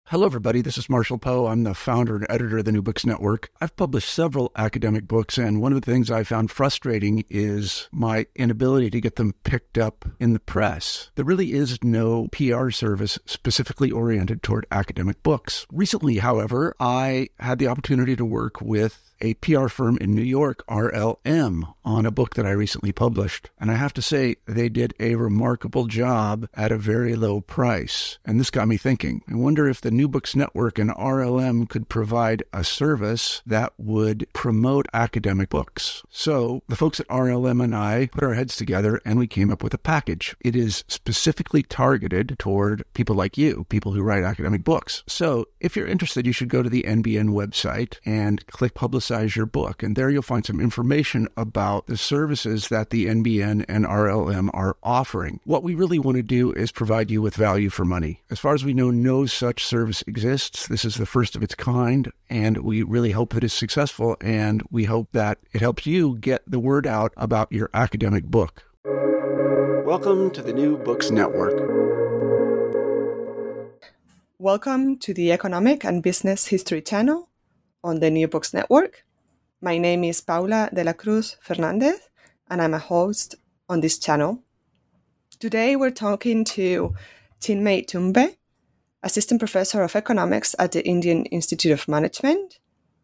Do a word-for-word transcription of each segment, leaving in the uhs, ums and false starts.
Hello, everybody. This is Marshall Poe. I'm the founder and editor of the New Books Network. I've published several academic books, and one of the things I found frustrating is my inability to get them picked up in the press. There really is no P R service specifically oriented toward academic books. Recently, however, I had the opportunity to work with a P R firm in New York, R L M, on a book that I recently published. And I have to say, they did a remarkable job at a very low price. And this got me thinking. I wonder if the New Books Network and R L M could provide a service that would promote academic books. So the folks at R L M and I put our heads together and we came up with a package. It is specifically targeted toward people like you, people who write academic books. So if you're interested, you should go to the N B N website and click Publicize your book. And there you'll find some information about the services that the N B N and R L M are offering. What we really want to do is provide you with value for money. As far as we know, no such service exists. This is the first of its kind, and we really hope that it's successful, and we hope that it helps you get the word out about your academic book. Welcome to the New Books Network. Welcome to the Economic and Business History channel on the New Books Network. My name is Paula de la Cruz Fernandez, and I'm a host on this channel. Today we're talking to Chinmay Tumbe, Assistant Professor of Economics at the Indian Institute of Management.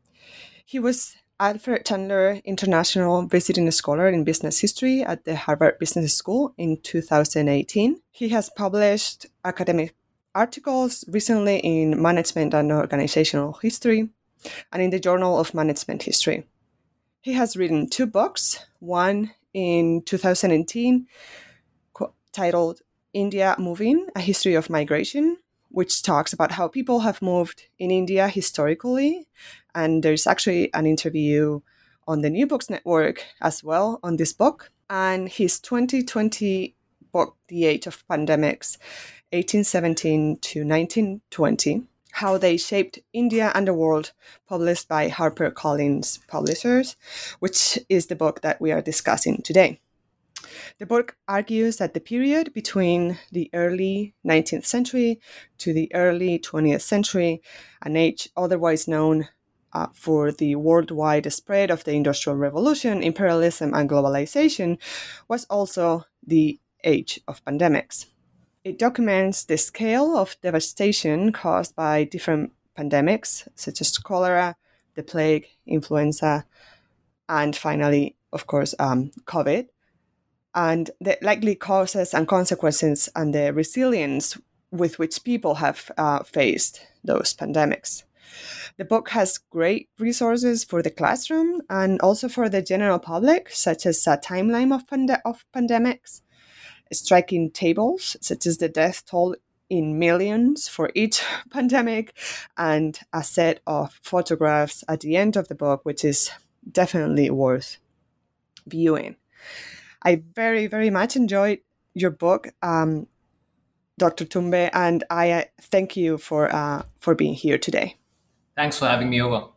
He was Alfred Chandler International Visiting Scholar in Business History at the Harvard Business School in two thousand eighteen. He has published academic articles recently in Management and Organizational History and in the Journal of Management History. He has written two books, one in two thousand eighteen titled India Moving, A History of Migration, which talks about how people have moved in India historically. And there's actually an interview on the New Books Network as well on this book. And his twenty twenty book, The Age of Pandemics, eighteen seventeen to nineteen twenty, How They Shaped India and the World, published by HarperCollins Publishers, which is the book that we are discussing today. The book argues that the period between the early nineteenth century to the early twentieth century, an age otherwise known uh, for the worldwide spread of the Industrial Revolution, imperialism, and globalization, was also the age of pandemics. It documents the scale of devastation caused by different pandemics, such as cholera, the plague, influenza, and finally, of course, um, COVID, and the likely causes and consequences and the resilience with which people have uh, faced those pandemics. The book has great resources for the classroom and also for the general public, such as a timeline of, pande- of pandemics, striking tables, such as the death toll in millions for each pandemic, and a set of photographs at the end of the book, which is definitely worth viewing. I very, very much enjoyed your book, um, Doctor Tumbe, and I uh, thank you for uh, for being here today. Thanks for having me over.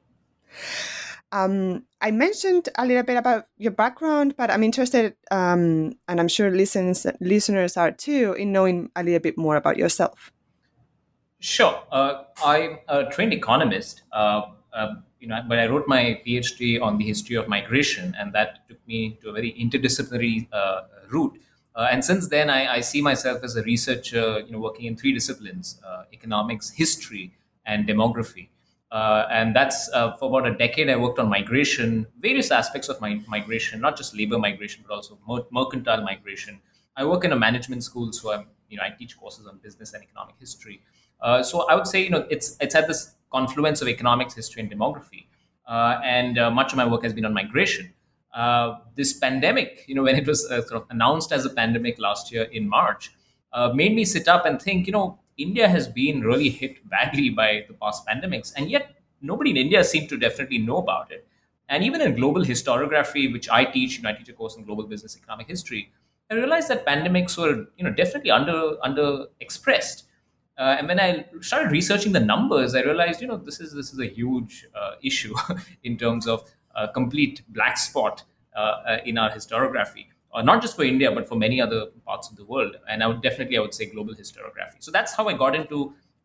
Um, I mentioned a little bit about your background, but I'm interested, um, and I'm sure listeners, listeners are too, in knowing a little bit more about yourself. Sure. Uh, I'm a trained economist, uh, uh, you know, but I wrote my PhD on the history of migration, and that took me to a very interdisciplinary uh, route. Uh, and since then, I, I see myself as a researcher, you know, working in three disciplines: uh, economics, history, and demography. Uh, and that's uh, for about a decade. I worked on migration, various aspects of my migration, not just labor migration, but also mer- mercantile migration. I work in a management school, so I'm, you know, I teach courses on business and economic history. Uh, so I would say, you know, it's it's at this confluence of economics, history, and demography, uh, and uh, much of my work has been on migration. Uh, this pandemic, you know, when it was uh, sort of announced as a pandemic last year in March, uh, made me sit up and think, you know, India has been really hit badly by the past pandemics, and yet nobody in India seemed to definitely know about it. And even in global historiography, which I teach, you know, I teach a course in global business economic history, I realized that pandemics were, you know, definitely under under expressed. Uh, and when I started researching the numbers, I realized, you know, this is this is a huge uh, issue in terms of a complete black spot uh, uh, in our historiography. Uh, not just for India, but for many other parts of the world. And I would definitely, I would say global historiography. So that's how I got into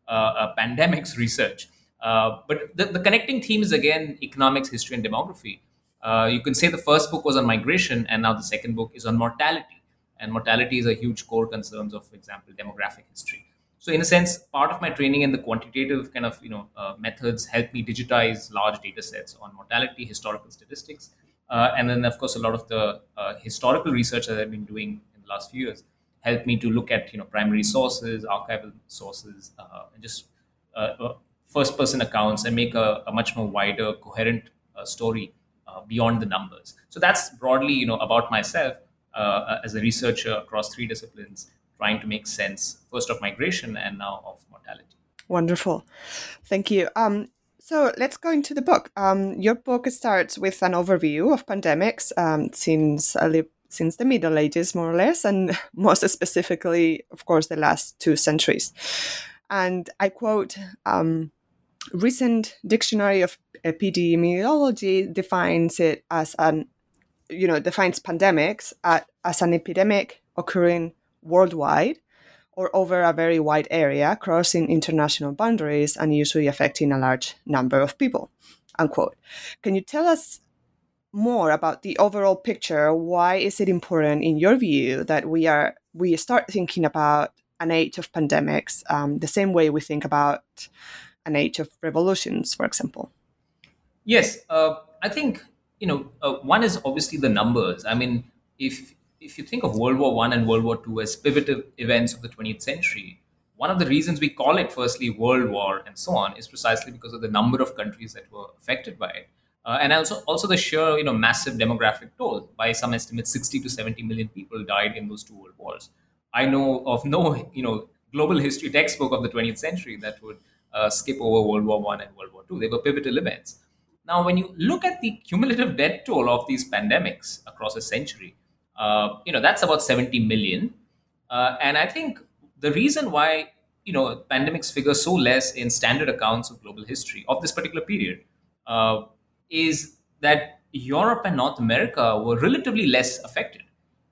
uh, uh, pandemics research. Uh, but the, the connecting theme is again economics, history, and demography. Uh, you can say the first book was on migration, and now the second book is on mortality. And mortality is a huge core concern of, for example, demographic history. So, in a sense, part of my training in the quantitative kind of you know uh, methods helped me digitize large data sets on mortality, historical statistics, uh, and then, of course, a lot of the uh, historical research that I've been doing in the last few years helped me to look at you know primary sources, archival sources, uh, and just uh, uh, first-person accounts, and make a, a much more wider, coherent uh, story uh, beyond the numbers. So that's broadly, you know, about myself uh, as a researcher across three disciplines, trying to make sense first of migration and now of mortality. Wonderful, thank you. Um, so let's go into the book. Um, your book starts with an overview of pandemics um, since a li- since the Middle Ages, more or less, and most specifically, of course, the last two centuries. And I quote, um, recent dictionary of epidemiology defines it as an, you know, defines pandemics at, as an epidemic occurring worldwide or over a very wide area, crossing international boundaries and usually affecting a large number of people, unquote. Can you tell us more about the overall picture? Why is it important, in your view, that we are we start thinking about an age of pandemics um, the same way we think about an age of revolutions, for example? Yes, uh, I think you know uh, one is obviously the numbers. I mean, if if you think of World War One and World War Two as pivotal events of the twentieth century, one of the reasons we call it, firstly, World War and so on, is precisely because of the number of countries that were affected by it, uh, and also also the sheer you know massive demographic toll. By some estimates, sixty to seventy million people died in those two world wars. I know of no you know global history textbook of the twentieth century that would uh, skip over World War One and World War Two. They were pivotal events. Now, when you look at the cumulative death toll of these pandemics across a century, uh, you know that's about seventy million, uh, and I think the reason why you know pandemics figure so less in standard accounts of global history of this particular period uh, is that Europe and North America were relatively less affected.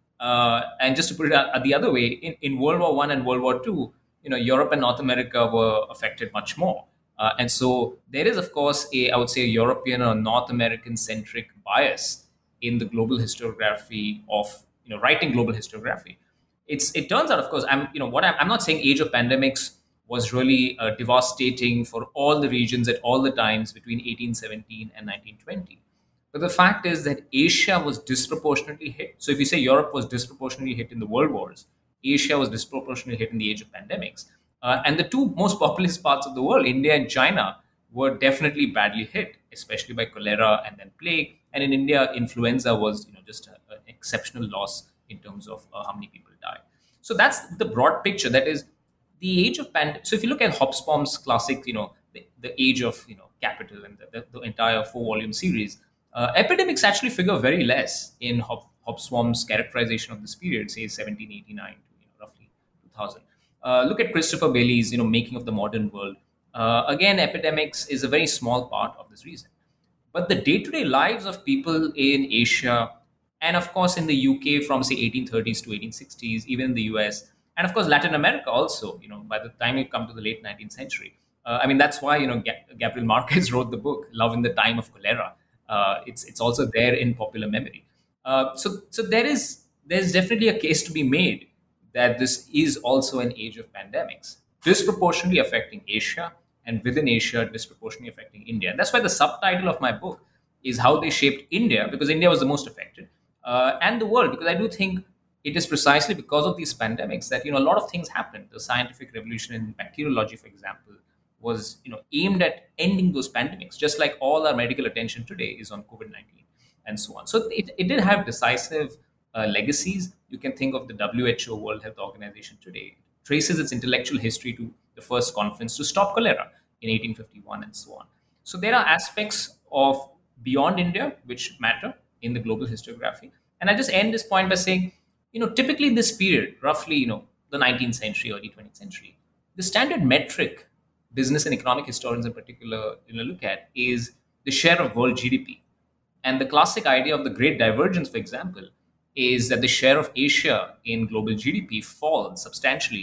Uh, and just to put it out the other way, in, in World War One and World War Two, you know, Europe and North America were affected much more. Uh, and so there is, of course, a I would say a European or North American centric bias in the global historiography of you know writing global historiography. It's it turns out, of course, I'm you know what I'm, I'm not saying age of pandemics was really uh, devastating for all the regions at all the times between eighteen seventeen and nineteen twenty. But the fact is that Asia was disproportionately hit. So if you say Europe was disproportionately hit in the world wars, Asia was disproportionately hit in the age of pandemics. Uh, and the two most populous parts of the world, India and China, were definitely badly hit, especially by cholera and then plague. And in India, influenza was you know, just a, an exceptional loss in terms of uh, how many people died. So that's the broad picture. That is the age of pandemic. So if you look at Hobsbawm's classic, you know, the, the age of you know capital and the, the, the entire four-volume series, uh, epidemics actually figure very less in Hob- Hobsbawm's characterization of this period, say seventeen eighty-nine to you know, roughly two thousand. Uh, look at Christopher Bailey's, you know, Making of the Modern World. Uh, again, epidemics is a very small part of this reason. But the day-to-day lives of people in Asia, and of course in the U K from say eighteen thirties to eighteen sixties, even in the U S, and of course Latin America also. You know, by the time you come to the late nineteenth century, uh, I mean that's why you know Ga- Gabriel Marquez wrote the book Love in the Time of Cholera. Uh, it's it's also there in popular memory. Uh, so so there is there's definitely a case to be made that this is also an age of pandemics, disproportionately affecting Asia, and within Asia, disproportionately affecting India. And that's why the subtitle of my book is How They Shaped India, because India was the most affected, uh, and the world, because I do think it is precisely because of these pandemics that you know a lot of things happened. The scientific revolution in bacteriology, for example, was you know aimed at ending those pandemics, just like all our medical attention today is on COVID nineteen and so on. So it, it did have decisive uh, legacies. You can think of the W H O, World Health Organization today, traces its intellectual history to the first conference to stop cholera in eighteen fifty-one and so on. So there are aspects of beyond India which matter in the global historiography. And I just end this point by saying, you know, typically in this period, roughly, you know, the nineteenth century, early twentieth century, the standard metric business and economic historians in particular, you know, look at is the share of world G D P. And the classic idea of the Great Divergence, for example, is that the share of Asia in global G D P falls substantially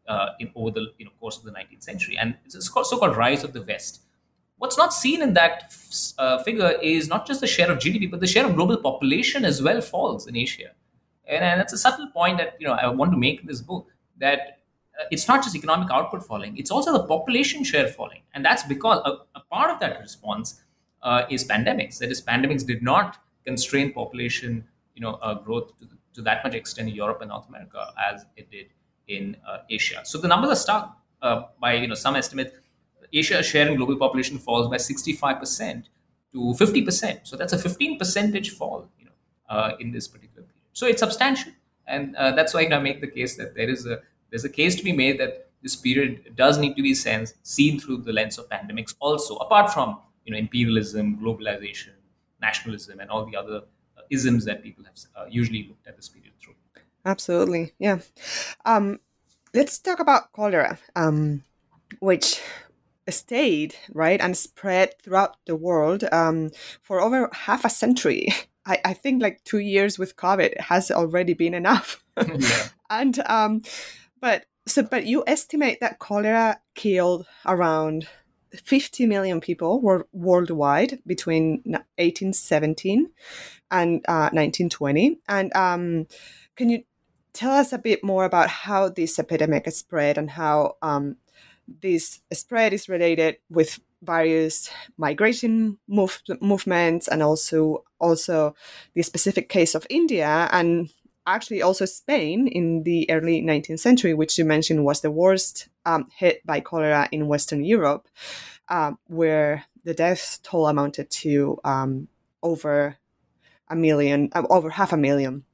uh, in over the you know course of the nineteenth century, and it's a so-called rise of the West. What's not seen in that uh, figure is not just the share of G D P, but the share of global population as well falls in Asia. And, and that's a subtle point that you know I want to make in this book, that uh, it's not just economic output falling; it's also the population share falling, and that's because a, a part of that response uh, is pandemics. That is, pandemics did not constrain population, you know, uh, growth to, the, to that much extent in Europe and North America as it did in uh, Asia. So the numbers are stark. Uh, by you know some estimate, Asia's share in global population falls by sixty-five percent to fifty percent. So that's a fifteen percentage fall, you know, uh, in this particular period. So it's substantial, and uh, that's why I make the case that there is a there's a case to be made that this period does need to be sens- seen through the lens of pandemics, also apart from you know imperialism, globalization, nationalism, and all the other uh, isms that people have uh, usually looked at this period through. Absolutely, yeah. Um, let's talk about cholera, um, which stayed, right, and spread throughout the world um, for over half a century. I, I think like two years with COVID has already been enough. Yeah. And um, but so but you estimate that cholera killed around fifty million people wor- worldwide between eighteen seventeen and uh, nineteen twenty. And um, can you tell us a bit more about how this epidemic spread and how um, this spread is related with various migration move, movements, and also also the specific case of India, and actually also Spain in the early nineteenth century, which you mentioned was the worst um, hit by cholera in Western Europe, um, where the death toll amounted to um, over a million, uh, over half a million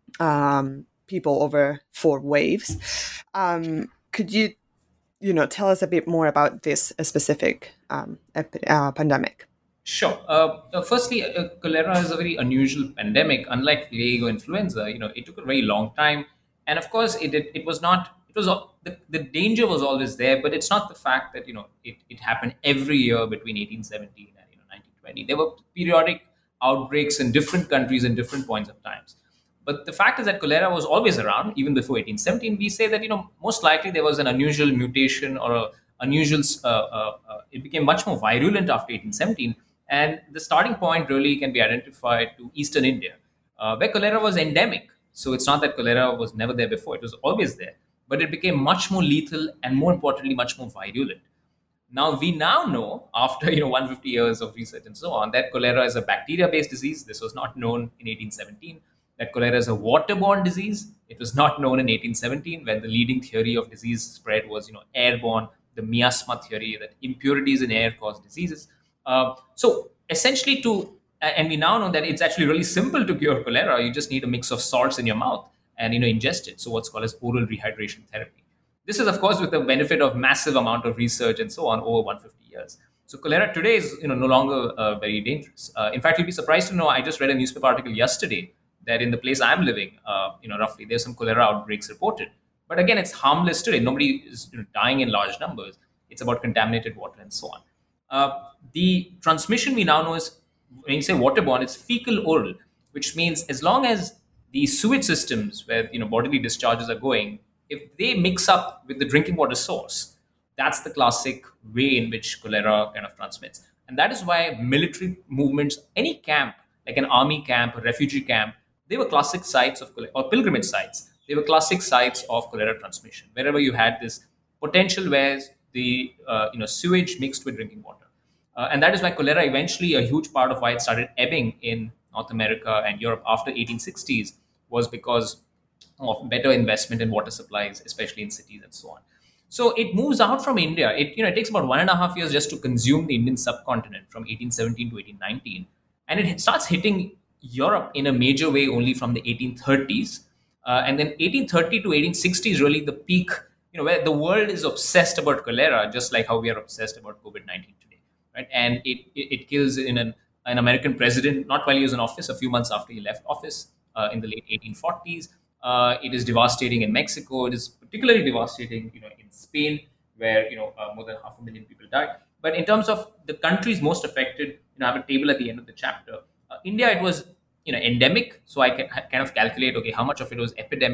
um, people over four waves. Um, could you you know, tell us a bit more about this uh, specific um, epi- uh, pandemic? Sure. Uh, uh, firstly, uh, cholera is a very unusual pandemic. Unlike plague or influenza, you know, it took a very long time, and of course, it it, it was not. It was the, the danger was always there, but it's not the fact that you know it, it happened every year between eighteen seventeen and you know nineteen twenty. There were periodic outbreaks in different countries in different points of times. But the fact is that cholera was always around, even before eighteen seventeen. We say that you know most likely there was an unusual mutation or a unusual. Uh, uh, uh, it became much more virulent after eighteen seventeen, and the starting point really can be identified to Eastern India, uh, where cholera was endemic. So it's not that cholera was never there before; it was always there, but it became much more lethal and, more importantly, much more virulent. Now we now know, after you know one hundred fifty years of research and so on, that cholera is a bacteria-based disease. This was not known in eighteen seventeen. That cholera is a waterborne disease. It was not known in eighteen seventeen, when the leading theory of disease spread was, you know, airborne, the miasma theory, that impurities in air cause diseases. Uh, so essentially, to and we now know that it's actually really simple to cure cholera. You just need a mix of salts in your mouth and you know ingest it. So what's called as oral rehydration therapy. This is, of course, with the benefit of massive amount of research and so on over one hundred fifty years. So cholera today is you know no longer uh, very dangerous. Uh, in fact, you'd be surprised to know, I just read a newspaper article yesterday that in the place I'm living, uh, you know, roughly, there's some cholera outbreaks reported. But again, it's harmless today. Nobody is you know, dying in large numbers. It's about contaminated water and so on. Uh, the transmission we now know is, when you say waterborne, it's fecal oral, which means as long as the sewage systems where you know bodily discharges are going, if they mix up with the drinking water source, that's the classic way in which cholera kind of transmits. And that is why military movements, any camp, like an army camp, a refugee camp, they were classic sites of cholera, or pilgrimage sites. They were classic sites of cholera transmission, wherever you had this potential where the uh, you know sewage mixed with drinking water. Uh, and that is why cholera eventually, a huge part of why it started ebbing in North America and Europe after eighteen sixties was because of better investment in water supplies, especially in cities and so on. So it moves out from India. It you know it takes about one and a half years just to consume the Indian subcontinent from eighteen seventeen to eighteen nineteen, and it starts hitting Europe in a major way only from the eighteen thirties, uh, and then eighteen thirty to eighteen sixty is really the peak. You know where the world is obsessed about cholera, just like how we are obsessed about COVID nineteen today, right? And it it, it kills in an an American president not while he was in office, a few months after he left office uh, in the late eighteen forties. Uh, it is devastating in Mexico. It is particularly devastating, you know, in Spain, where you know uh, more than half a million people died. But in terms of the countries most affected, you know, I have a table at the end of the chapter. Uh, India, it was you know endemic, so I can kind of calculate okay how much of it was epidemic.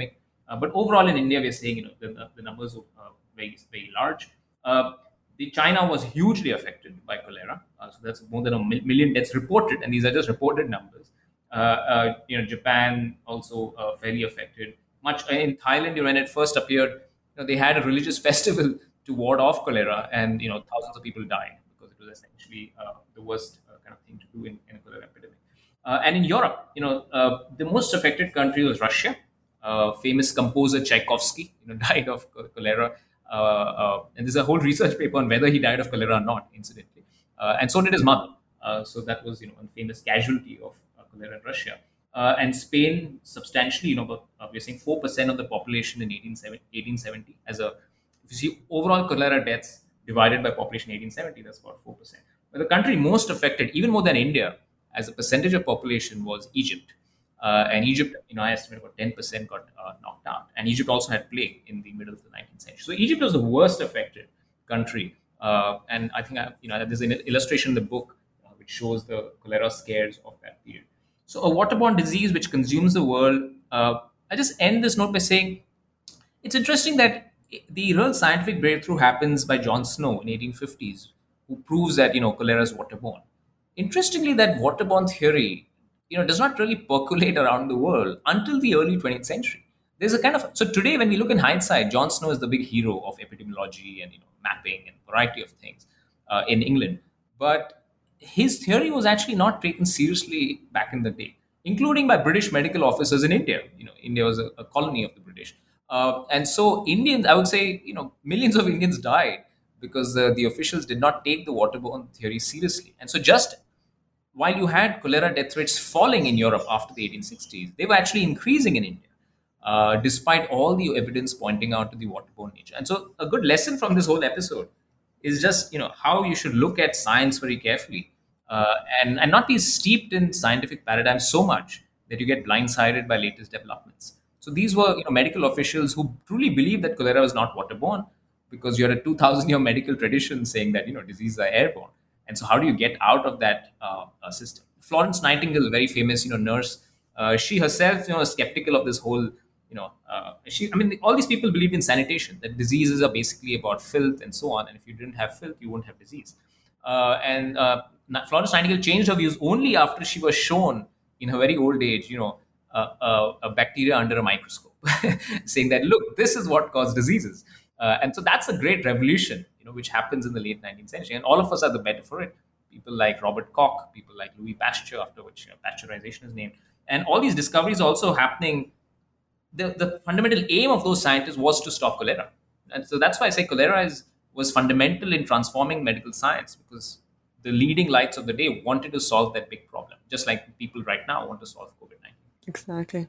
Uh, but overall, in India, we're saying, you know, the, the numbers are uh, very, very large. Uh, the China was hugely affected by cholera. Uh, so that's more than a mil- million deaths reported, and these are just reported numbers. Uh, uh, you know, Japan also uh, fairly affected. Much in Thailand, when it first appeared, you know, they had a religious festival to ward off cholera, and you know, thousands of people died because it was essentially uh, the worst uh, kind of thing to do in, in a cholera epidemic. Uh, and in Europe, you know, uh, the most affected country was Russia. Uh, famous composer Tchaikovsky, you know, died of cholera, uh, uh, and there's a whole research paper on whether he died of cholera or not, incidentally. Uh, and so did his mother. Uh, so that was, you know, a famous casualty of uh, cholera in Russia. Uh, and Spain, substantially, you know, about, uh, we're saying four percent of the population in eighteen seventy as a, if you see overall cholera deaths divided by population eighteen seventy, that's about four percent. But the country most affected, even more than India, as a percentage of population, was Egypt. Uh, and Egypt, you know, I estimate about ten percent got uh, knocked out. And Egypt also had plague in the middle of the nineteenth century. So Egypt was the worst affected country. Uh, and I think, I, you know, there's an illustration in the book uh, which shows the cholera scares of that period. So a waterborne disease which consumes the world. Uh, I just end this note by saying it's interesting that the real scientific breakthrough happens by John Snow in eighteen fifties, who proves that, you know, cholera is waterborne. Interestingly, that waterborne theory, you know, does not really percolate around the world until the early twentieth century. There's a kind of, so today when we look in hindsight, John Snow is the big hero of epidemiology and, you know, mapping and variety of things uh, in England. But his theory was actually not taken seriously back in the day, including by British medical officers in India. You know, India was a, a colony of the British. Uh, and so Indians, I would say, you know, millions of Indians died because uh, the officials did not take the waterborne theory seriously. And so just while you had cholera death rates falling in Europe after the eighteen sixties, they were actually increasing in India, uh, despite all the evidence pointing out to the waterborne nature. And so a good lesson from this whole episode is just, you know, how you should look at science very carefully uh, and, and not be steeped in scientific paradigms so much that you get blindsided by latest developments. So these were, you know, medical officials who truly believed that cholera was not waterborne, because you're a two thousand year medical tradition saying that, you know, diseases are airborne. And so how do you get out of that uh, uh, system? Florence Nightingale, very famous, you know, nurse, uh, she herself, you know, was skeptical of this whole, you know, uh, she, I mean, all these people believed in sanitation, that diseases are basically about filth and so on. And if you didn't have filth, you won't have disease. Uh, and uh, Florence Nightingale changed her views only after she was shown in her very old age, you know, uh, uh, a bacteria under a microscope, saying that, look, this is what caused diseases. Uh, and so that's a great revolution, you know, which happens in the late nineteenth century. And all of us are the better for it. People like Robert Koch, people like Louis Pasteur, after which, you know, pasteurization is named. And all these discoveries also happening. The, the fundamental aim of those scientists was to stop cholera. And so that's why I say cholera is, was fundamental in transforming medical science, because the leading lights of the day wanted to solve that big problem, just like people right now want to solve COVID nineteen. Exactly.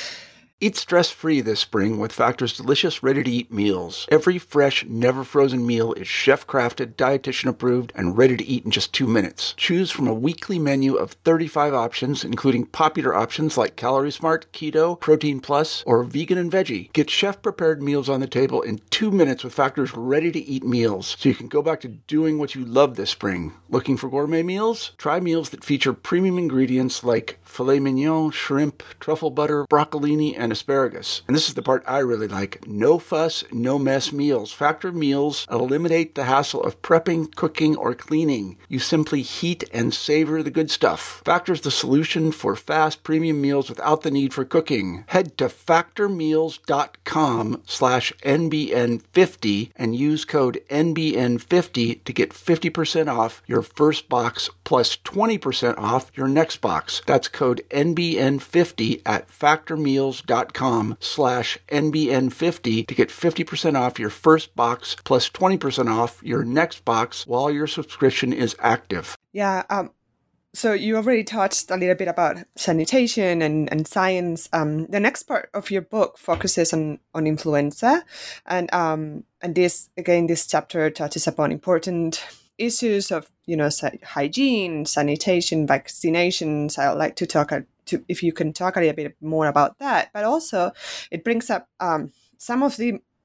Eat stress-free this spring with Factor's delicious, ready-to-eat meals. Every fresh, never-frozen meal is chef-crafted, dietitian-approved, and ready to eat in just two minutes. Choose from a weekly menu of thirty-five options, including popular options like Calorie Smart, Keto, Protein Plus, or Vegan and Veggie. Get chef-prepared meals on the table in two minutes with Factor's ready-to-eat meals, so you can go back to doing what you love this spring. Looking for gourmet meals? Try meals that feature premium ingredients like filet mignon, shrimp, truffle butter, broccolini, and asparagus. And this is the part I really like. No fuss, no mess meals. Factor meals eliminate the hassle of prepping, cooking, or cleaning. You simply heat and savor the good stuff. Factor's the solution for fast premium meals without the need for cooking. Head to factormeals.com slash NBN50 and use code N B N fifty to get fifty percent off your first box plus twenty percent off your next box. That's code N B N fifty at factormeals.com slash N B N fifty to get fifty percent off your first box plus twenty percent off your next box while your subscription is active. Yeah, um, so you already touched a little bit about sanitation and, and science. Um, the next part of your book focuses on, on influenza. And um, and this, again, this chapter touches upon important issues of, you know, hygiene, sanitation, vaccinations. I'd like to talk to, if you can talk a little bit more about that. But also, it brings up um, some of the,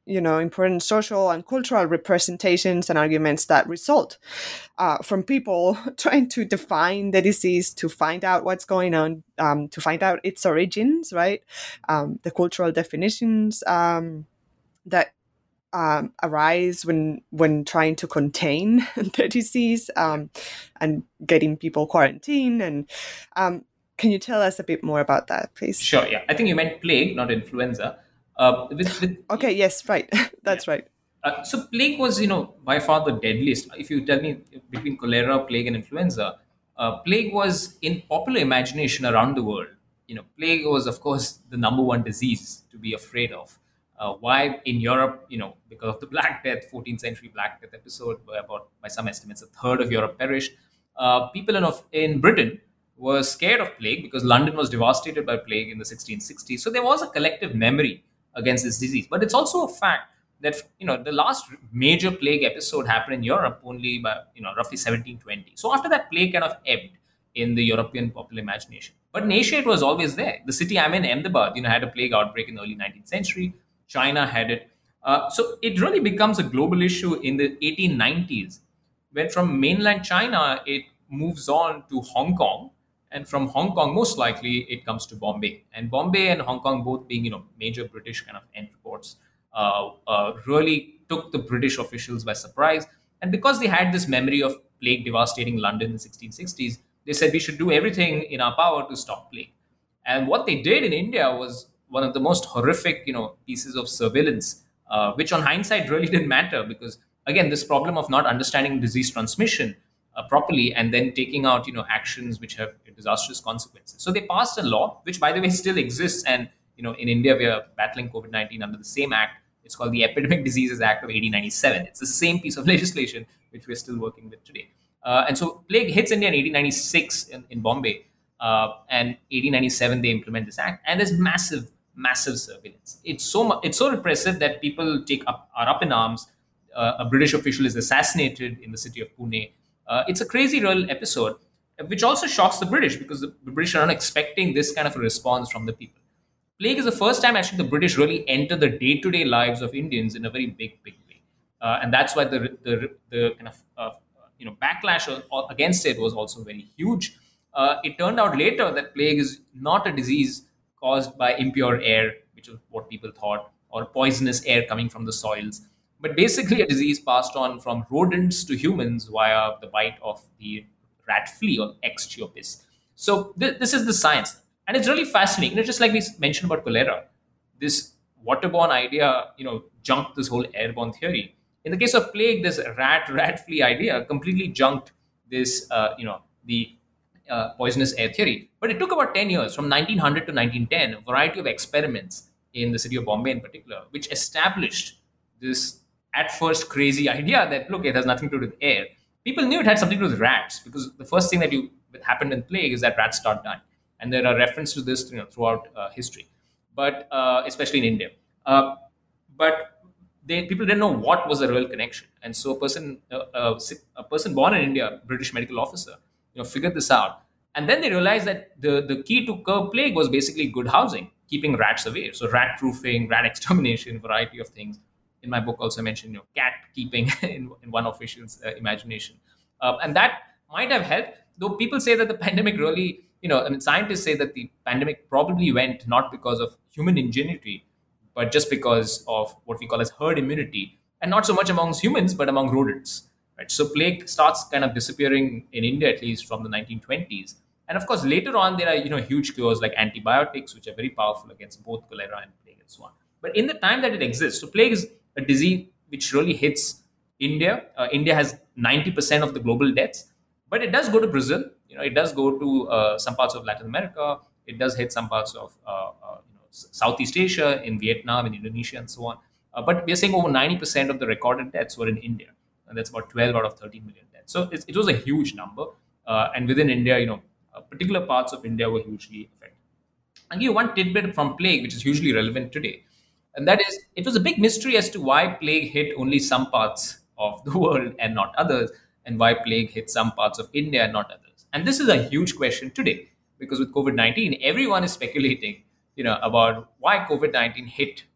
you know, important social and cultural representations and arguments that result uh, from people trying to define the disease, to find out what's going on, um, to find out its origins, right? Um, the cultural definitions um, that um, arise when when trying to contain the disease um, and getting people quarantined. And um, can you tell us a bit more about that, please? Sure. Yeah, I think you meant plague, not influenza. Uh, with, with, okay. Yes. Right. That's yeah. right. Uh, so plague was, you know, by far the deadliest. If you tell me between cholera, plague, and influenza, uh, plague was in popular imagination around the world. You know, plague was, of course, the number one disease to be afraid of. Uh, why in Europe, you know, because of the Black Death, fourteenth century Black Death episode, where about, by some estimates, a third of Europe perished. Uh, people in, of, in Britain were scared of plague because London was devastated by plague in the sixteen sixties. So there was a collective memory against this disease. But it's also a fact that, you know, the last major plague episode happened in Europe only by, you know, roughly seventeen twenty. So after that, plague kind of ebbed in the European popular imagination. But in Asia, it was always there. The city I'm in, Ahmedabad, you know, had a plague outbreak in the early nineteenth century. China had it. Uh, so it really becomes a global issue in the eighteen nineties, when from mainland China, it moves on to Hong Kong. And from Hong Kong, most likely, it comes to Bombay. And Bombay and Hong Kong, both being, you know, major British kind of entreports, uh, uh, really took the British officials by surprise. And because they had this memory of plague devastating London in the sixteen sixties, they said we should do everything in our power to stop plague. And what they did in India was one of the most horrific, you know, pieces of surveillance, uh, which on hindsight really didn't matter because, again, this problem of not understanding disease transmission uh, properly and then taking out, you know, actions which have disastrous consequences. So they passed a law, which, by the way, still exists. And, you know, in India, we are battling COVID nineteen under the same act. It's called the Epidemic Diseases Act of eighteen ninety-seven. It's the same piece of legislation which we're still working with today. Uh, and so plague hits India in eighteen ninety-six in, in Bombay. Uh, and eighteen ninety-seven, they implement this act. And there's massive, massive surveillance. It's so mu- it's so repressive that people take up are up in arms. Uh, a British official is assassinated in the city of Pune. Uh, it's a crazy real episode, which also shocks the British because the British are not expecting this kind of a response from the people. Plague is the first time actually the British really enter the day-to-day lives of Indians in a very big, big way. Uh, and that's why the the, the kind of uh, you know backlash against it was also very huge. Uh, it turned out later that plague is not a disease caused by impure air, which is what people thought, or poisonous air coming from the soils, but basically a disease passed on from rodents to humans via the bite of the rat flea or X-Chiopis. So th- this is the science. And it's really fascinating. You know, just like we mentioned about cholera, this waterborne idea, you know, junked this whole airborne theory. In the case of plague, this rat, rat flea idea completely junked this, uh, you know, the uh, poisonous air theory. But it took about ten years, from nineteen hundred to nineteen ten, a variety of experiments in the city of Bombay in particular, which established this at first crazy idea that, look, it has nothing to do with air. People knew it had something to do with rats because the first thing that you that happened in plague is that rats start dying. And there are references to this, you know, throughout uh, history, but uh, especially in India. Uh, but they, people didn't know what was the real connection. And so a person, uh, uh, a person born in India, a British medical officer, you know, figured this out. And then they realized that the, the key to curb plague was basically good housing, keeping rats away. So rat proofing, rat extermination, variety of things. In my book, also mentioned, you know, cat keeping in, in one official's uh, imagination, uh, and that might have helped. Though people say that the pandemic really, you know, I mean, scientists say that the pandemic probably went not because of human ingenuity, but just because of what we call as herd immunity, and not so much amongst humans, but among rodents. Right. So plague starts kind of disappearing in India, at least from the nineteen twenties, and of course later on there are, you know, huge cures like antibiotics, which are very powerful against both cholera and plague and so on. But in the time that it exists, so plague is a disease which really hits India. Uh, India has ninety percent of the global deaths, but it does go to Brazil. You know, it does go to uh, some parts of Latin America. It does hit some parts of uh, uh, you know, Southeast Asia, in Vietnam, in Indonesia, and so on. Uh, but we are saying over ninety percent of the recorded deaths were in India, and that's about twelve out of thirteen million deaths. So it, it was a huge number, uh, and within India, you know, uh, particular parts of India were hugely affected. I'll give you one tidbit from plague, which is hugely relevant today. And that is, it was a big mystery as to why plague hit only some parts of the world and not others, and why plague hit some parts of India and not others. And this is a huge question today, because with COVID nineteen, everyone is speculating, you know, about why COVID nineteen hit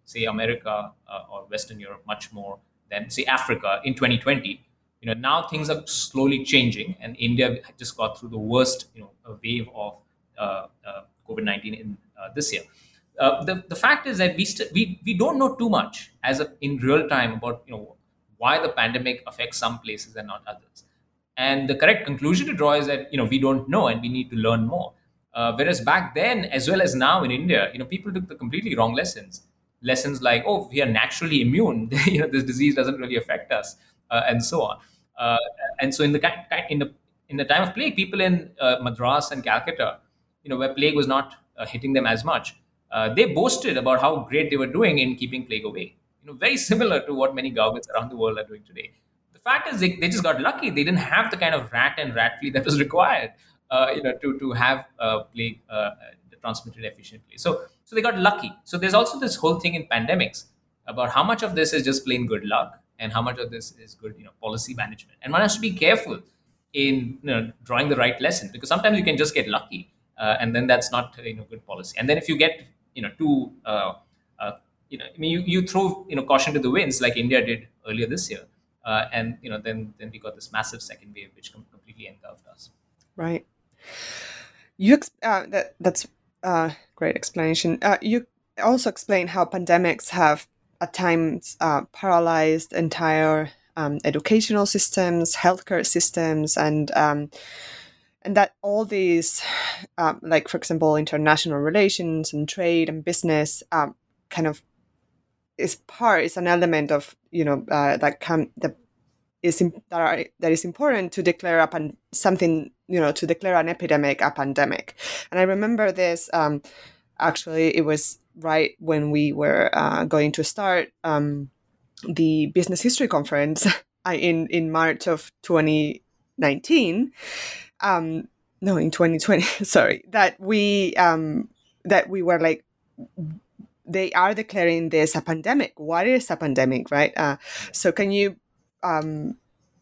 say, America uh, or Western Europe much more than, say, Africa in twenty twenty. You know, now things are slowly changing, and India just got through the worst, you know, wave of uh, uh, COVID nineteen in uh, this year. Uh, the, the fact is that we, st- we we don't know too much as a, in real time about, you know, why the pandemic affects some places and not others. And the correct conclusion to draw is that, you know, we don't know and we need to learn more. Uh, whereas back then, as well as now in India, you know, people took the completely wrong lessons. Lessons like, oh, we are naturally immune. You know, this disease doesn't really affect us, uh, and so on. Uh, and so in the ki- ki- in the in the time of plague, people in uh, Madras and Calcutta, you know, where plague was not uh, hitting them as much, uh, they boasted about how great they were doing in keeping plague away. You know, very similar to what many governments around the world are doing today. The fact is, they, they just got lucky. They didn't have the kind of rat and rat flea that was required, uh, you know, to to have uh, plague uh, transmitted efficiently. So so they got lucky. So there's also this whole thing in pandemics about how much of this is just plain good luck and how much of this is good, you know, policy management. And one has to be careful in, you know, drawing the right lesson, because sometimes you can just get lucky, uh, and then that's not, you know, good policy. And then if you get, you know, too, uh, uh, you know, I mean, you, you throw, you know, caution to the winds like India did earlier this year, uh, and you know, then then we got this massive second wave which com- completely engulfed us. Right. You ex- uh, that that's a great explanation. Uh, you also explain how pandemics have at times uh, paralyzed entire um, educational systems, healthcare systems, and um, and that all these, um, like for example, international relations and trade and business, um, kind of is part is an element of, you know, uh, that can that is that are, that is important to declare a pan- something, you know, to declare an epidemic a pandemic. And I remember this. Um, actually, it was right when we were uh, going to start um, the Business History Conference in in March of twenty nineteen. Um, no, in twenty twenty. Sorry, that we um, that we were like, they are declaring this a pandemic. What is a pandemic, right? Uh, so can you, um,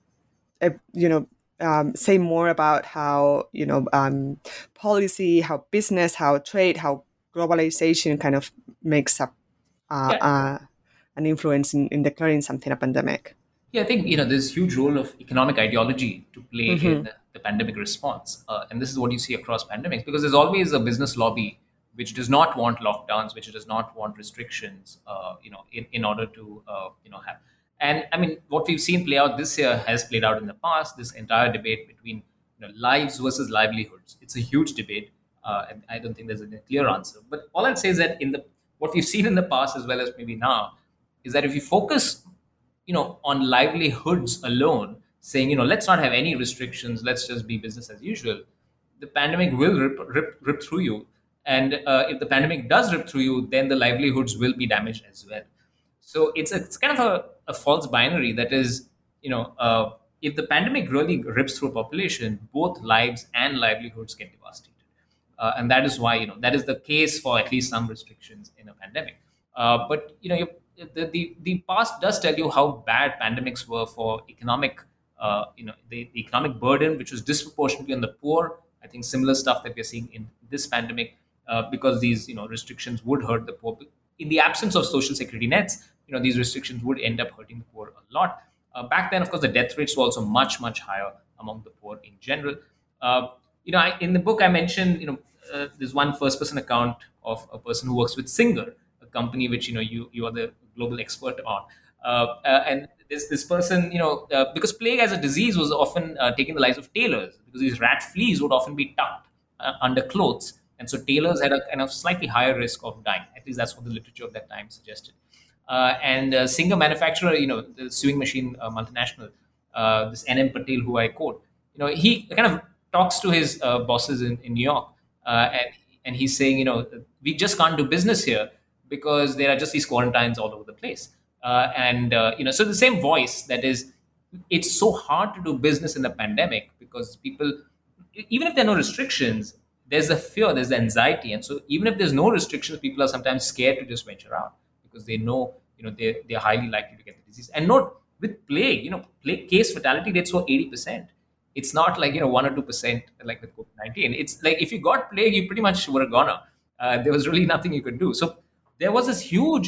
uh, you know, um, say more about how, you know, um, policy, how business, how trade, how globalization kind of makes up uh, Yeah. uh, an influence in, in declaring something a pandemic? Yeah, I think, you know, there's huge role of economic ideology to play Mm-hmm. in the, the pandemic response, uh, and this is what you see across pandemics, because there's always a business lobby which does not want lockdowns, which does not want restrictions, uh, you know, in, in order to, uh, you know, have. And I mean, what we've seen play out this year has played out in the past. This entire debate between, you know, lives versus livelihoods. It's a huge debate, uh, and I don't think there's a clear answer. But all I'd say is that in the what we've seen in the past as well as maybe now is that if you focus, you know, on livelihoods alone, saying, you know, let's not have any restrictions, let's just be business as usual, the pandemic will rip, rip, rip through you. And uh, if the pandemic does rip through you, then the livelihoods will be damaged as well. So it's a, it's kind of a, a false binary that is, you know, uh, if the pandemic really rips through a population, both lives and livelihoods get devastated. Uh, and that is why, you know, that is the case for at least some restrictions in a pandemic. Uh, but, you know, you, the, the, the past does tell you how bad pandemics were for economic, uh, you know, the, the economic burden, which was disproportionately on the poor. I think similar stuff that we're seeing in this pandemic, uh, because these, you know, restrictions would hurt the poor. In the absence of social security nets, you know, these restrictions would end up hurting the poor a lot. Uh, back then, of course, the death rates were also much, much higher among the poor in general. Uh, you know, I, in the book, I mentioned, you know, uh, there's one first-person account of a person who works with Singer, a company which, you know, you you are the global expert on. Uh, uh, and this this person, you know, uh, because plague as a disease was often uh, taking the lives of tailors, because these rat fleas would often be tucked uh, under clothes. And so tailors had a kind of slightly higher risk of dying. At least that's what the literature of that time suggested. Uh, and uh, Singer manufacturer, you know, the sewing machine uh, multinational, uh, this N M Patel, who I quote, you know, he kind of talks to his uh, bosses in, in New York, uh, and and he's saying, you know, we just can't do business here because there are just these quarantines all over the place. Uh, and uh, you know, so the same voice that is, it's so hard to do business in the pandemic because people, even if there are no restrictions, there's the fear, there's the anxiety, and so even if there's no restrictions, people are sometimes scared to just venture out because they know, you know, they they're highly likely to get the disease. And note with plague, you know, plague case fatality rates were eighty percent. It's not like, you know, one or two percent like with COVID nineteen. It's like if you got plague, you pretty much were a goner. Uh, there was really nothing you could do. So there was this huge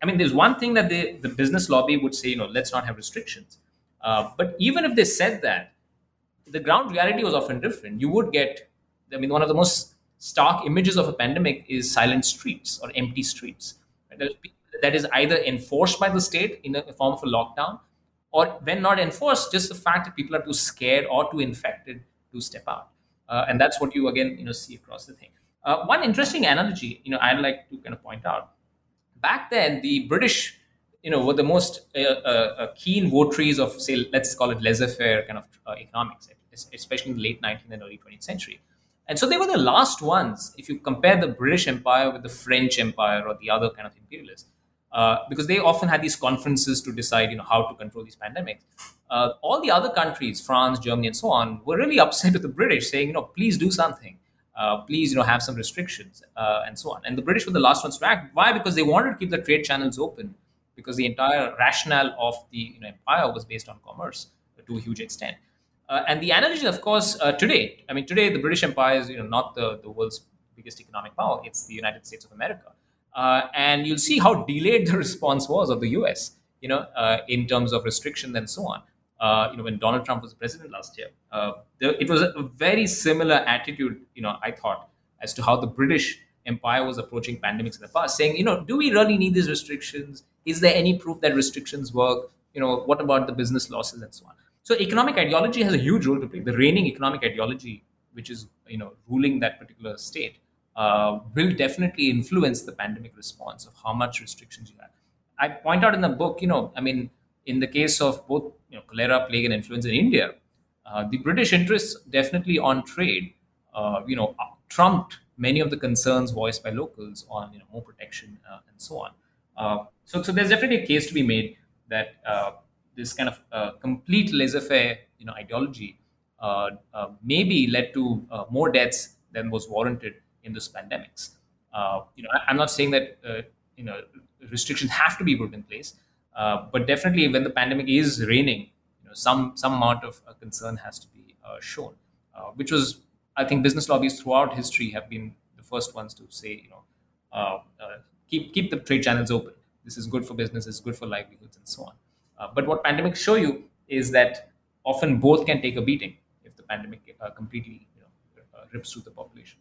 I mean, there's one thing that they, the business lobby would say, you know, let's not have restrictions. Uh, but even if they said that, the ground reality was often different. You would get, I mean, one of the most stark images of a pandemic is silent streets or empty streets. Right? There's pe- That is either enforced by the state in a form of a lockdown, or when not enforced, just the fact that people are too scared or too infected to step out. Uh, and that's what you again, you know, see across the thing. Uh, one interesting analogy, you know, I'd like to kind of point out. Back then, the British, you know, were the most uh, uh, uh, keen votaries of, say, let's call it laissez-faire kind of uh, economics, especially in the late nineteenth and early twentieth century. And so they were the last ones, if you compare the British Empire with the French Empire or the other kind of imperialists, uh, because they often had these conferences to decide, you know, how to control these pandemics. Uh, all the other countries, France, Germany, and so on, were really upset with the British, saying, you know, please do something. Uh, please, you know, have some restrictions uh, and so on. And the British were the last ones to act. Why? Because they wanted to keep the trade channels open, because the entire rationale of the, you know, empire was based on commerce to a huge extent. Uh, and the analogy, of course, uh, today, I mean, today the British Empire is, you know, not the, the world's biggest economic power. It's the United States of America. Uh, and you'll see how delayed the response was of the U S, you know, uh, in terms of restrictions and so on. Uh, you know, when Donald Trump was president last year, uh, there, it was a very similar attitude, you know, I thought, as to how the British Empire was approaching pandemics in the past, saying, you know, do we really need these restrictions? Is there any proof that restrictions work? You know, what about the business losses and so on? So economic ideology has a huge role to play. The reigning economic ideology, which is, you know, ruling that particular state, uh, will definitely influence the pandemic response of how much restrictions you have. I point out in the book, you know, I mean, in the case of both, you know, cholera, plague, and influenza in India, uh, the British interests definitely on trade, uh, you know, trumped many of the concerns voiced by locals on, you know, more protection uh, and so on. Uh, so, so there's definitely a case to be made that uh, this kind of uh, complete laissez-faire, you know, ideology uh, uh, maybe led to uh, more deaths than was warranted in those pandemics. Uh, you know, I, I'm not saying that uh, you know, restrictions have to be put in place. Uh, but definitely, when the pandemic is reigning, you know, some some amount of uh, concern has to be uh, shown, uh, which was, I think, business lobbies throughout history have been the first ones to say, you know, uh, uh, keep keep the trade channels open. This is good for business, it's good for livelihoods, and so on. Uh, but what pandemics show you is that often both can take a beating if the pandemic uh, completely, you know, uh, rips through the population.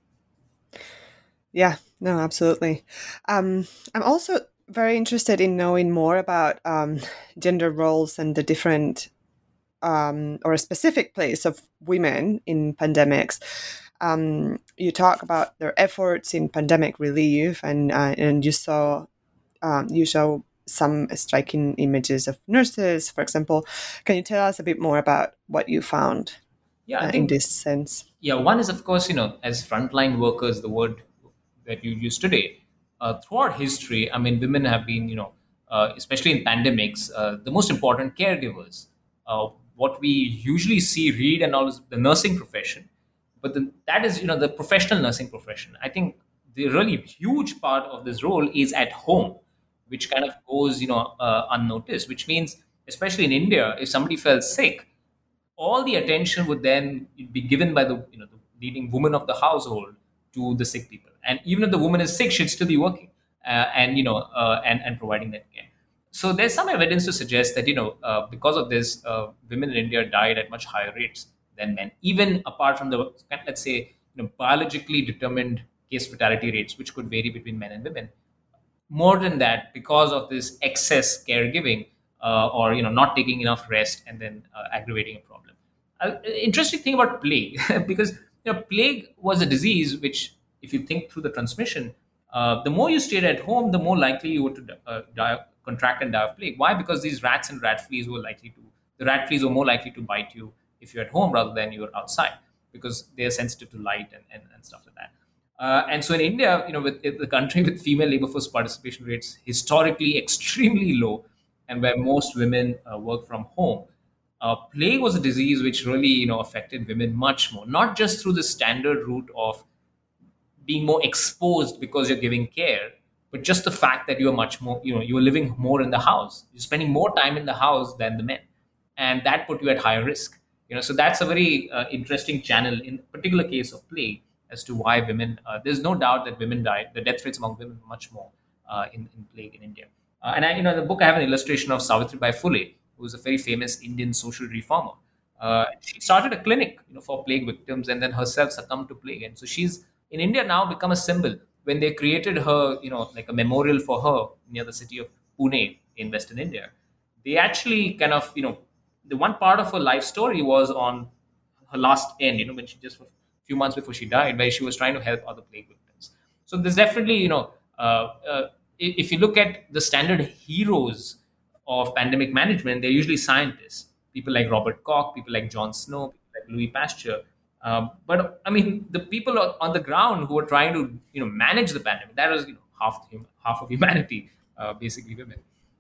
Yeah, no, absolutely. Um, I'm also very interested in knowing more about um, gender roles and the different um, or a specific place of women in pandemics. Um, you talk about their efforts in pandemic relief, and uh, and you saw um, you show some striking images of nurses, for example. Can you tell us a bit more about what you found Yeah, I uh, in think this sense? Yeah, one is, of course, you know, as frontline workers, the word that you use today. Uh, throughout history, I mean, women have been, you know, uh, especially in pandemics, uh, the most important caregivers. Uh, what we usually see, read, and all is the nursing profession. But the, that is, you know, the professional nursing profession. I think the really huge part of this role is at home, which kind of goes, you know, uh, unnoticed, which means, especially in India, if somebody fell sick, all the attention would then be given by the, you know, the leading woman of the household to the sick people. And even if the woman is sick, she'd still be working uh, and you know uh, and and providing that care. So there's some evidence to suggest that, you know uh, because of this, uh, women in India died at much higher rates than men, even apart from the, let's say, you know biologically determined case fatality rates, which could vary between men and women. More than that, because of this excess caregiving, uh, or, you know not taking enough rest, and then uh, aggravating a problem. Uh, interesting thing about plague, because, you know plague was a disease which, if you think through the transmission, uh, the more you stayed at home, the more likely you were to uh, die, contract and die of plague. Why? Because these rats and rat fleas were likely to the rat fleas were more likely to bite you if you're at home rather than you're outside, because they're sensitive to light and, and, and stuff like that. Uh, and so in India, you know, with the country with female labor force participation rates historically extremely low, and where most women uh, work from home, uh, plague was a disease which really, you know, affected women much more. Not just through the standard route of being more exposed because you're giving care, but just the fact that you are much more, you know, you are living more in the house. You're spending more time in the house than the men, and that put you at higher risk. You know, so that's a very uh, interesting channel in particular case of plague as to why women. Uh, there's no doubt that women died. The death rates among women were much more uh, in, in plague in India. Uh, and I, you know, in the book I have an illustration of Savitribai Phule, who was a very famous Indian social reformer. Uh, she started a clinic, you know, for plague victims, and then herself succumbed to plague. And so she's in India now become a symbol. When they created her, you know, like a memorial for her near the city of Pune in Western India, they actually kind of, you know, the one part of her life story was on her last end, you know, when she just a few months before she died, where she was trying to help other plague victims. So there's definitely, you know, uh, uh, if you look at the standard heroes of pandemic management, they're usually scientists, people like Robert Koch, people like John Snow, people like Louis Pasteur. Um, but I mean, the people on the ground who are trying to, you know, manage the pandemic, that was, you know, half half of humanity, uh, basically women.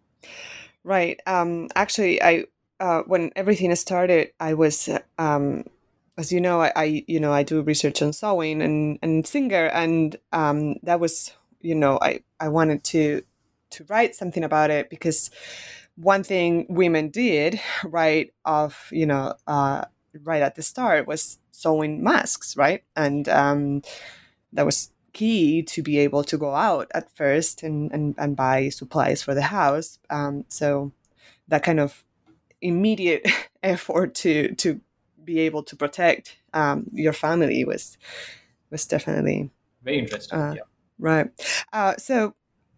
Right. Um, actually, I uh, when everything started, I was, um, as you know, I, I you know I do research on sewing and and Singer, and um, that was, you know, I I wanted to to write something about it, because one thing women did right off, you know, uh, right at the start was sewing masks, right, and um, that was key to be able to go out at first and, and, and buy supplies for the house. Um, so that kind of immediate effort to to be able to protect um, your family was was definitely very interesting. Uh, yeah. Right. Uh, so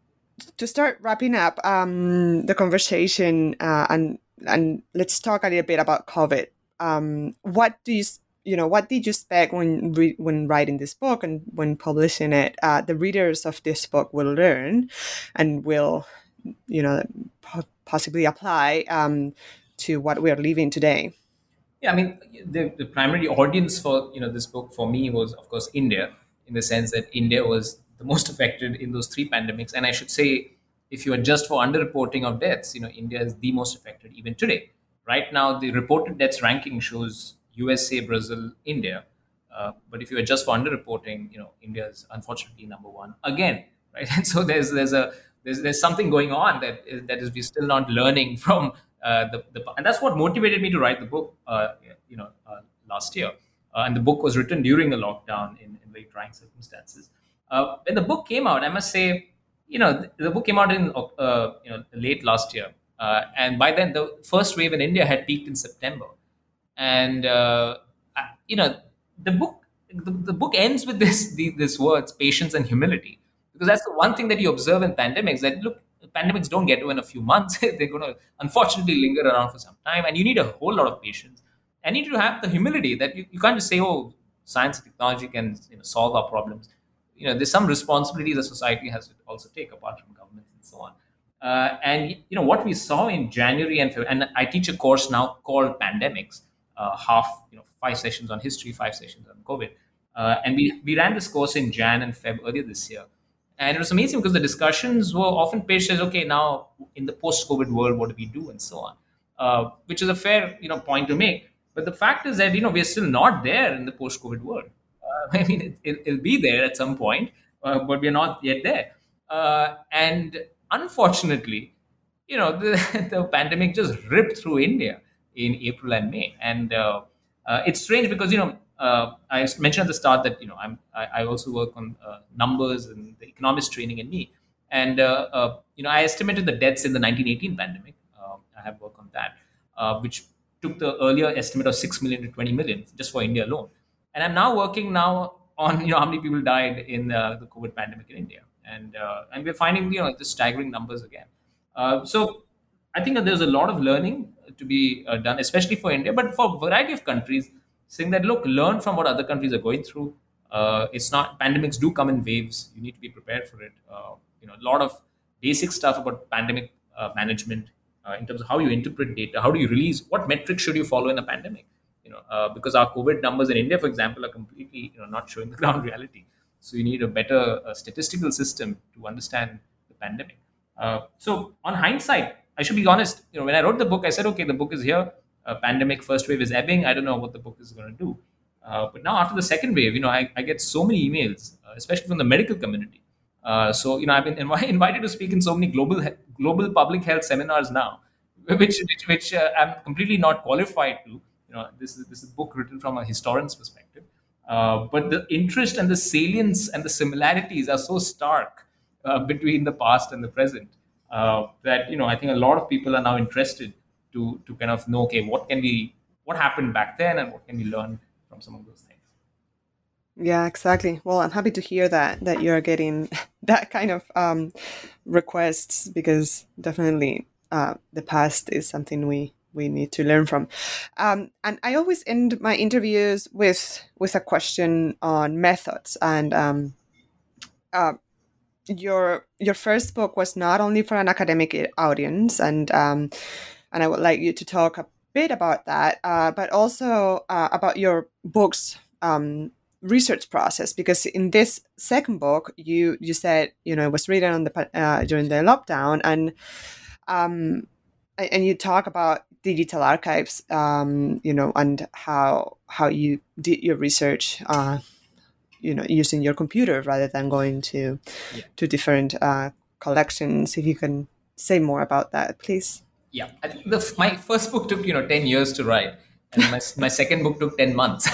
to start wrapping up um, the conversation, uh, and and let's talk a little bit about COVID. Um, what do you you know, what did you expect when re- when writing this book and when publishing it? Uh, the readers of this book will learn and will, you know, po- possibly apply um, to what we are living today. Yeah, I mean, the, the primary audience for, you know, this book for me was, of course, India, in the sense that India was the most affected in those three pandemics. And I should say, if you adjust for underreporting of deaths, you know, India is the most affected even today. Right now, the reported deaths ranking shows U S A, Brazil, India. Uh, but if you adjust for underreporting, you know, India is unfortunately number one again, right? And so there's there's a there's there's something going on that is, that is we're still not learning from uh, the, the and that's what motivated me to write the book, uh, you know, uh, last year. Uh, and the book was written during the lockdown in, in very trying circumstances. Uh, when the book came out, I must say, you know, the, the book came out in uh, you know late last year, uh, and by then the first wave in India had peaked in September. And uh, you know, the book the, the book ends with this the, this words, patience and humility, because that's the one thing that you observe in pandemics, that look, pandemics don't get to in a few months. They're going to unfortunately linger around for some time, and you need a whole lot of patience, and you need to have the humility that you, you can't just say, oh, science and technology can, you know, solve our problems. You know, there's some responsibility the society has to also take, apart from governments and so on. Uh, and you know what we saw in January and February, and I teach a course now called Pandemics. Uh, half, you know, five sessions on history, five sessions on COVID. Uh, and we, we ran this course in Jan and Feb earlier this year. And it was amazing because the discussions were often pitched as, okay, now in the post-COVID world, what do we do and so on, uh, which is a fair, you know, point to make. But the fact is that, you know, we're still not there in the post-COVID world. Uh, I mean, it, it, it'll be there at some point, uh, but we're not yet there. Uh, and unfortunately, you know, the, the pandemic just ripped through India in April and May, and uh, uh, it's strange because, you know, uh, I mentioned at the start that, you know, I'm I, I also work on uh, numbers and the economist training in me, and uh, uh, you know, I estimated the deaths in the nineteen eighteen pandemic. Uh, I have worked on that, uh, which took the earlier estimate of six million to twenty million just for India alone, and I'm now working now on, you know, how many people died in uh, the COVID pandemic in India, and uh, and we're finding, you know, the staggering numbers again. Uh, so I think that there's a lot of learning to be uh, done, especially for India, but for a variety of countries, saying that, look, learn from what other countries are going through. Uh, it's not, pandemics do come in waves. You need to be prepared for it. Uh, you know, a lot of basic stuff about pandemic uh, management uh, in terms of how you interpret data, how do you release, what metrics should you follow in a pandemic? You know, uh, because our COVID numbers in India, for example, are completely, you know, not showing the ground reality. So you need a better uh, statistical system to understand the pandemic. Uh, so on hindsight, I should be honest, you know, when I wrote the book, I said, okay, the book is here. Uh, pandemic first wave is ebbing. I don't know what the book is going to do. Uh, but now after the second wave, you know, I, I get so many emails, uh, especially from the medical community. Uh, so, you know, I've been inv- invited to speak in so many global he- global public health seminars now, which which, which uh, I'm completely not qualified to. You know, this is this is a book written from a historian's perspective. Uh, but the interest and the salience and the similarities are so stark uh, between the past and the present. Uh, that you know, I think a lot of people are now interested to to kind of know, okay, what can we, what happened back then, and what can we learn from some of those things. Yeah, exactly. Well, I'm happy to hear that that you're getting that kind of um, requests, because definitely uh, the past is something we we need to learn from. Um, and I always end my interviews with with a question on methods. And um, uh, your your first book was not only for an academic audience, and um, and I would like you to talk a bit about that, uh, but also uh, about your book's um, research process, because in this second book, you you said, you know, it was written on the uh, during the lockdown, and um, and you talk about digital archives, um, you know, and how how you did your research, uh, you know, using your computer rather than going to Yeah. to different uh, collections. If you can say more about that, please. Yeah, I think the, my first book took, you know, ten years to write, and my, my second book took ten months.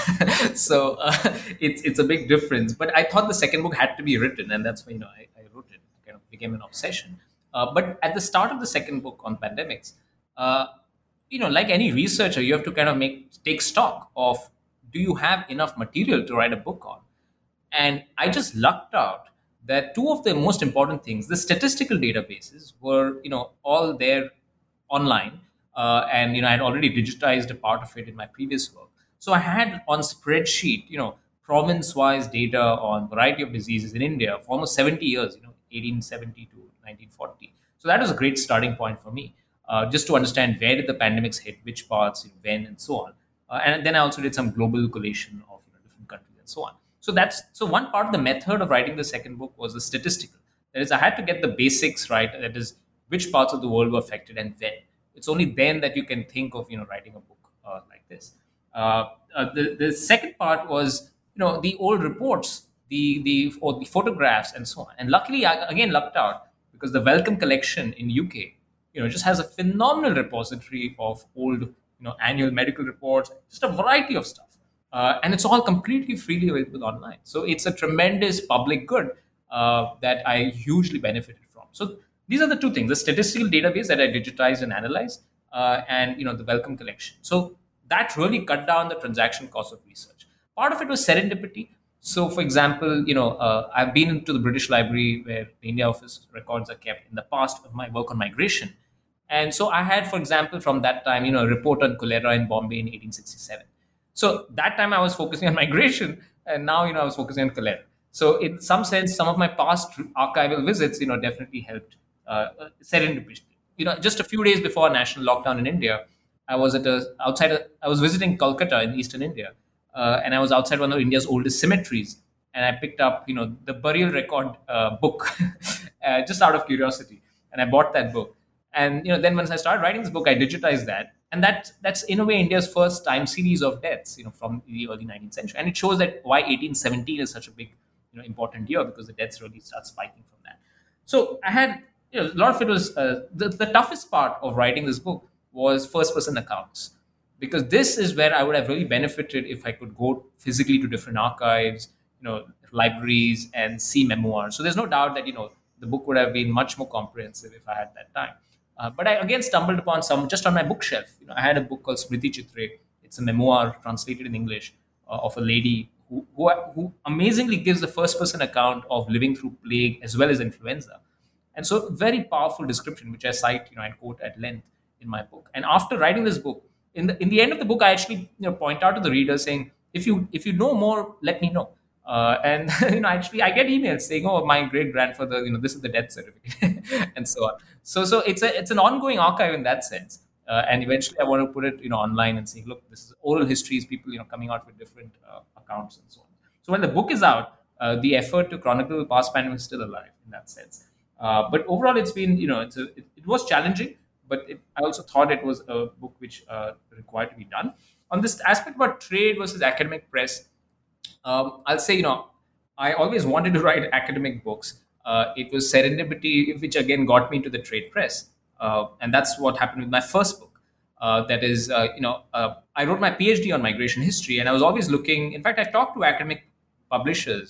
So uh, it's it's a big difference. But I thought the second book had to be written, and that's why, you know, I, I wrote it. It kind of became an obsession. Uh, but at the start of the second book on pandemics, uh, you know, like any researcher, you have to kind of make take stock of, do you have enough material to write a book on? And I just lucked out that two of the most important things, the statistical databases, were, you know, all there online. Uh, and, you know, I had already digitized a part of it in my previous work. So I had on spreadsheet, you know, province-wise data on variety of diseases in India for almost seventy years, you know, eighteen seventy to nineteen forty. So that was a great starting point for me, uh, just to understand where did the pandemics hit, which parts, when, and so on. Uh, and then I also did some global collation of, you know, different countries and so on. So that's so one part of the method of writing the second book was the statistical. That is, I had to get the basics right. That is, which parts of the world were affected and when. It's only then that you can think of, you know, writing a book uh, like this. Uh, uh, the the second part was, you know, the old reports, the the or the photographs and so on. And luckily, I again lucked out, because the Wellcome collection in U K, you know, just has a phenomenal repository of old, you know, annual medical reports, just a variety of stuff. Uh, and it's all completely freely available online. So it's a tremendous public good uh, that I hugely benefited from. So these are the two things: the statistical database that I digitized and analyzed, uh, and, you know, the Wellcome collection. So that really cut down the transaction cost of research. Part of it was serendipity. So, for example, you know, uh, I've been into the British Library where the India Office records are kept in the past of my work on migration. And so I had, for example, from that time, you know, a report on cholera in Bombay in eighteen sixty-seven. So that time I was focusing on migration, and now, you know, I was focusing on cholera. So in some sense, some of my past archival visits, you know, definitely helped uh, serendipity. You know, just a few days before a national lockdown in India, I was at a outside. A, I was visiting Kolkata in eastern India, uh, and I was outside one of India's oldest cemeteries, and I picked up, you know, the burial record uh, book, uh, just out of curiosity, and I bought that book. And, you know, then once I started writing this book, I digitized that, and that that's in a way India's first time series of deaths, you know, from the early nineteenth century, and it shows that why eighteen seventeen is such a big, you know, important year, because the deaths really start spiking from that. So I had, you know, a lot of it was uh, the the toughest part of writing this book was first person accounts, because this is where I would have really benefited if I could go physically to different archives, you know, libraries, and see memoirs. So there's no doubt that, you know, the book would have been much more comprehensive if I had that time. Uh, but I again stumbled upon some just on my bookshelf. You know, I had a book called Smriti Chitre. It's a memoir translated in English uh, of a lady who, who who amazingly gives the first-person account of living through plague as well as influenza, and so very powerful description, which I cite, you know, and quote at length in my book. And after writing this book, in the in the end of the book, I actually, you know, point out to the reader saying, if you if you know more, let me know. Uh, and you know, actually, I get emails saying, "Oh, my great grandfather, you know, this is the death certificate," and so on. So, so it's a it's an ongoing archive in that sense. Uh, and eventually, I want to put it, you know, online and say, "Look, this is oral histories, people, you know, coming out with different uh, accounts and so on." So when the book is out, uh, the effort to chronicle past pandemic is still alive in that sense. Uh, but overall, it's been, you know, it's a, it, it was challenging, but it, I also thought it was a book which uh, required to be done. On this aspect about trade versus academic press, um, I'll say, you know, I always wanted to write academic books. Uh, it was serendipity, which again got me into the trade press. Uh, and that's what happened with my first book. Uh, that is, uh, you know, uh, I wrote my PhD on migration history, and I was always looking. In fact, I talked to academic publishers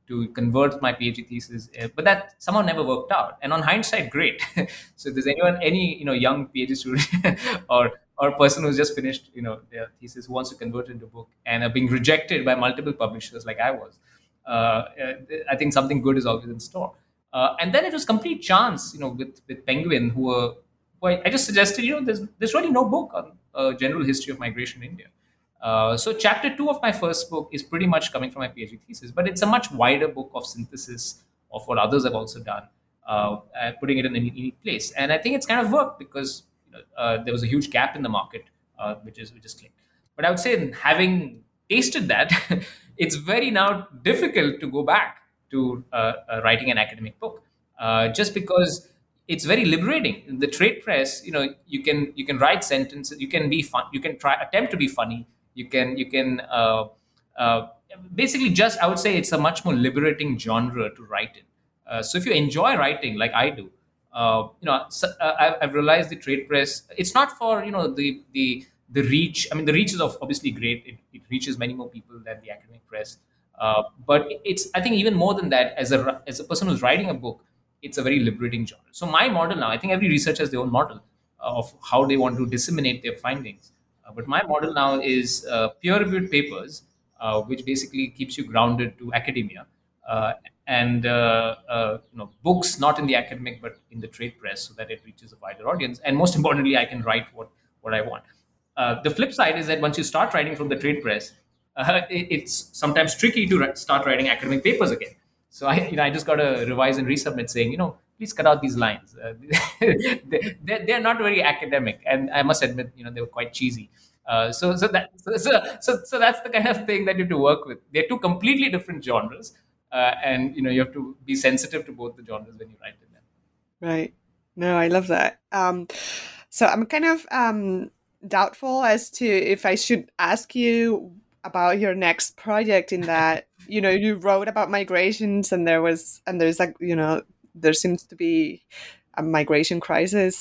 to convert my PhD thesis, uh, but that somehow never worked out. And on hindsight, great. So if there's anyone, any you know young PhD student or or person who's just finished you know their thesis who wants to convert it into a book and are being rejected by multiple publishers like I was, uh, uh, I think something good is always in store. Uh, and then it was complete chance, you know, with with Penguin, who were who I, I just suggested, you know, there's there's really no book on uh, general history of migration in India. Uh, so chapter two of my first book is pretty much coming from my PhD thesis, but it's a much wider book of synthesis of what others have also done, uh, and putting it in a neat place. And I think it's kind of worked because you know, uh, there was a huge gap in the market, uh, which is which is clear. But I would say, having tasted that, it's very now difficult to go back to uh, uh, writing an academic book, uh, just because it's very liberating. In the trade press, you know, you can you can write sentences, you can be fun, you can try attempt to be funny, you can you can uh, uh, basically just I would say it's a much more liberating genre to write in. Uh, so if you enjoy writing like I do, uh, you know, so, uh, I've, I've realized the trade press. It's not for you know the the the reach. I mean, the reach is of obviously great. It, it reaches many more people than the academic press. Uh, but it's I think even more than that. As a as a person who's writing a book, it's a very liberating genre. So my model now, I think every researcher has their own model of how they want to disseminate their findings. Uh, but my model now is uh, peer-reviewed papers, uh, which basically keeps you grounded to academia, uh, and uh, uh, you know books not in the academic but in the trade press, so that it reaches a wider audience. And most importantly, I can write what what I want. Uh, the flip side is that once you start writing from the trade press, uh, it, it's sometimes tricky to start writing academic papers again. So I, you know, I just got to revise and resubmit, saying, you know, please cut out these lines. Uh, they, they're, they're not very academic, and I must admit, you know, they were quite cheesy. Uh, so, so that, so, so, so that's the kind of thing that you have to work with. They're two completely different genres, uh, and you know, you have to be sensitive to both the genres when you write in them. Right. No, I love that. Um, so I'm kind of um, doubtful as to if I should ask you about your next project, in that you know you wrote about migrations, and there was and there's like you know there seems to be a migration crisis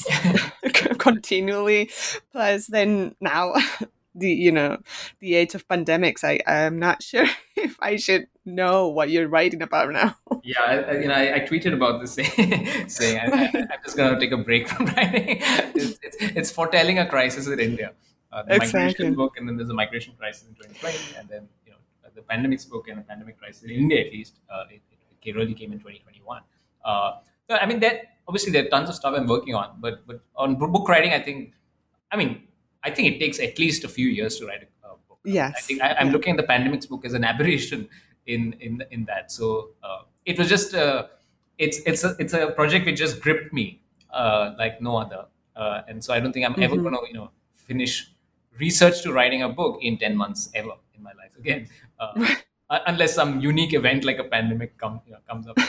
continually, plus then now the you know the age of pandemics. I I'm not sure if I should know what you're writing about now. Yeah, I, I- you know, I, I tweeted about this saying, saying I, I, I'm just going to take a break from writing. It's, it's, it's foretelling a crisis in India. Uh, the Exactly. migration book, and then there's a migration crisis in twenty twenty, and then you know the pandemics book and a pandemic crisis in India at least. Uh, it, it really came in twenty twenty-one. Uh, so, I mean, that obviously there are tons of stuff I'm working on, but but on b- book writing, I think, I mean, I think it takes at least a few years to write a, a book. Yes. I think I, I'm Yeah. looking at the pandemics book as an aberration in in in that. So uh, it was just uh, it's it's a it's a project which just gripped me uh, like no other, uh, and so I don't think I'm ever Mhm. going to you know finish research to writing a book in ten months ever in my life again, uh, uh, unless some unique event like a pandemic come, you know, comes up.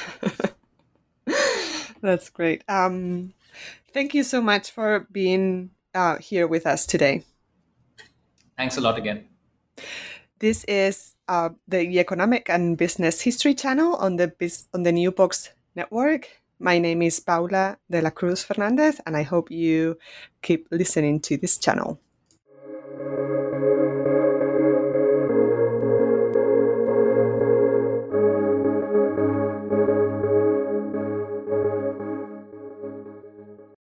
That's great. Um, thank you so much for being uh, here with us today. Thanks a lot again. This is uh, the Economic and Business History channel on the Bus- on the New Books Network. My name is Paula de la Cruz Fernandez, and I hope you keep listening to this channel.